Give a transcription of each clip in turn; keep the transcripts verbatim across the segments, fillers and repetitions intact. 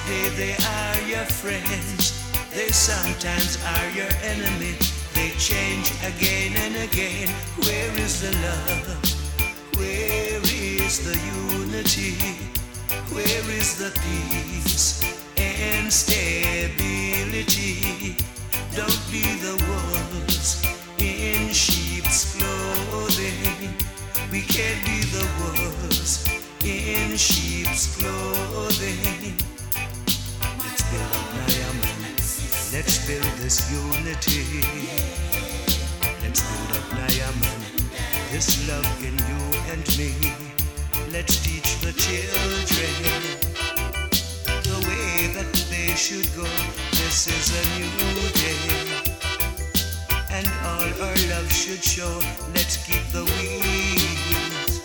day they are your friends, they sometimes are your enemy. They change again and again. Where is the love? Where is the unity? Where is the peace and stability? Don't be the wolves in sheep's clothing. We can't be the wolves in sheep's clothing. Let's build up Nyaman. Let's build this unity. Let's build up Nyaman. This love in you and me. Let's teach the children the way that they should go. This is a new day, and all our love should show. Let's keep the wheels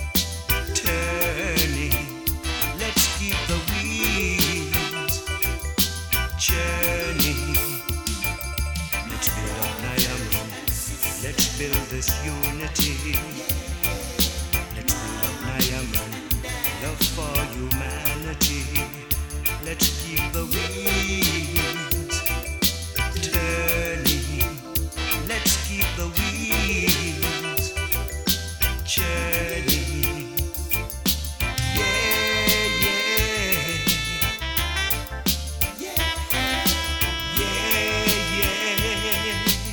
turning. Let's keep the wheels churning. Let's build up Nyaman. Let's build this unity. Let's build up Nyaman. Love for humanity. Let's keep the wheels turning. Let's keep the wheels churning. Yeah, yeah. Yeah, yeah.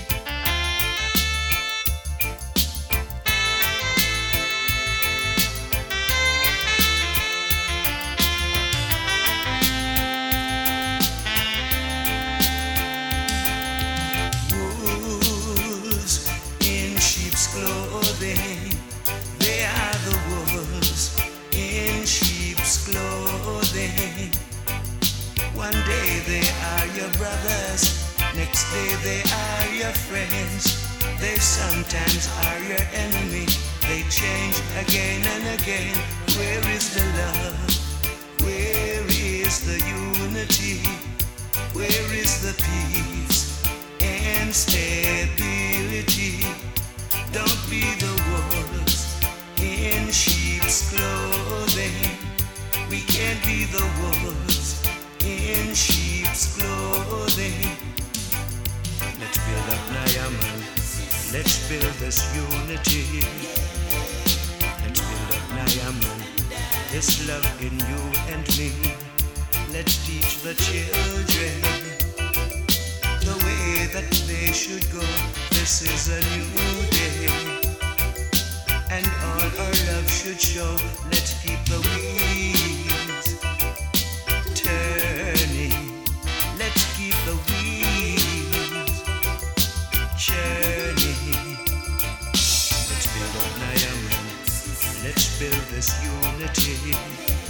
Wolves in sheep's clothing. They are the wolves in sheep's clothing. One day they are your brothers, next day they are your friends. They sometimes are your enemy. They change again and again. Where is the love? Where is the unity? Where is the peace and stability? Don't be the wolves in sheep's clothing. We can't be the wolves in sheep's clothing. Let's build up Nyaman. Let's build this unity. Let's build up Nyaman. This love in you and me. Let's teach the children the way that they should go. This is a new day, and all our love should show. Let's keep the wheels turning. Let's keep the wheels churning. Let's build up Nyaman. Let's build this unity.